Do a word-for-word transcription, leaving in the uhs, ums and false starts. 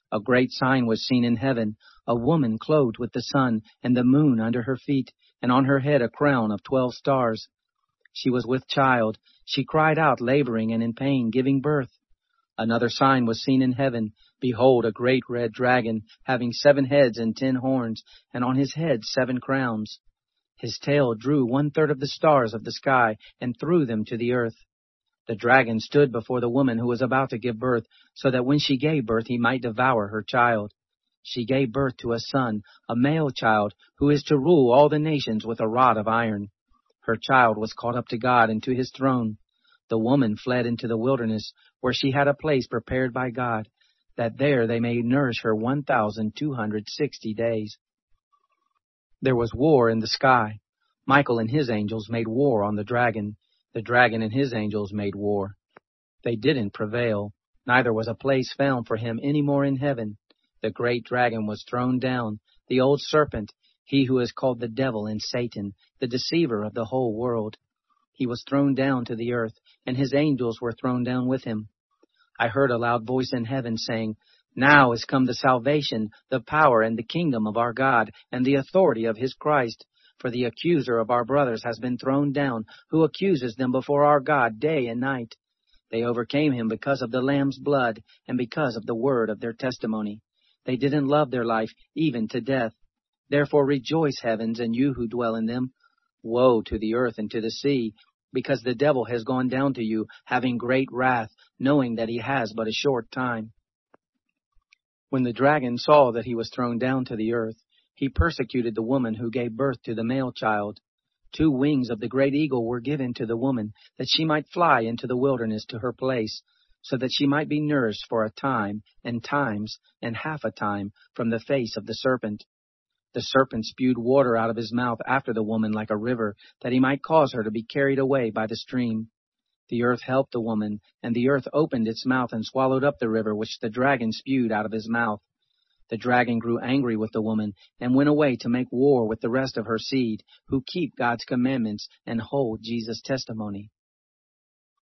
A great sign was seen in heaven, a woman clothed with the sun and the moon under her feet, and on her head a crown of twelve stars. She was with child. She cried out, laboring and in pain, giving birth. Another sign was seen in heaven. Behold, a great red dragon, having seven heads and ten horns, and on his head seven crowns. His tail drew one-third of the stars of the sky and threw them to the earth. The dragon stood before the woman who was about to give birth, so that when she gave birth he might devour her child. She gave birth to a son, a male child, who is to rule all the nations with a rod of iron. Her child was caught up to God and to his throne. The woman fled into the wilderness, where she had a place prepared by God, that there they may nourish her one thousand two hundred sixty days. There was war in the sky. Michael and his angels made war on the dragon. The dragon and his angels made war. They didn't prevail. Neither was a place found for him any more in heaven. The great dragon was thrown down, the old serpent, he who is called the devil and Satan, the deceiver of the whole world. He was thrown down to the earth, and his angels were thrown down with him. I heard a loud voice in heaven saying, Now is come the salvation, the power, and the kingdom of our God, and the authority of his Christ. For the accuser of our brothers has been thrown down, who accuses them before our God day and night. They overcame him because of the Lamb's blood, and because of the word of their testimony. They didn't love their life, even to death. Therefore rejoice, heavens, and you who dwell in them. Woe to the earth and to the sea, because the devil has gone down to you, having great wrath, knowing that he has but a short time. When the dragon saw that he was thrown down to the earth, he persecuted the woman who gave birth to the male child. Two wings of the great eagle were given to the woman, that she might fly into the wilderness to her place, so that she might be nourished for a time, and times, and half a time, from the face of the serpent. The serpent spewed water out of his mouth after the woman like a river, that he might cause her to be carried away by the stream. The earth helped the woman, and the earth opened its mouth and swallowed up the river which the dragon spewed out of his mouth. The dragon grew angry with the woman, and went away to make war with the rest of her seed, who keep God's commandments and hold Jesus' testimony.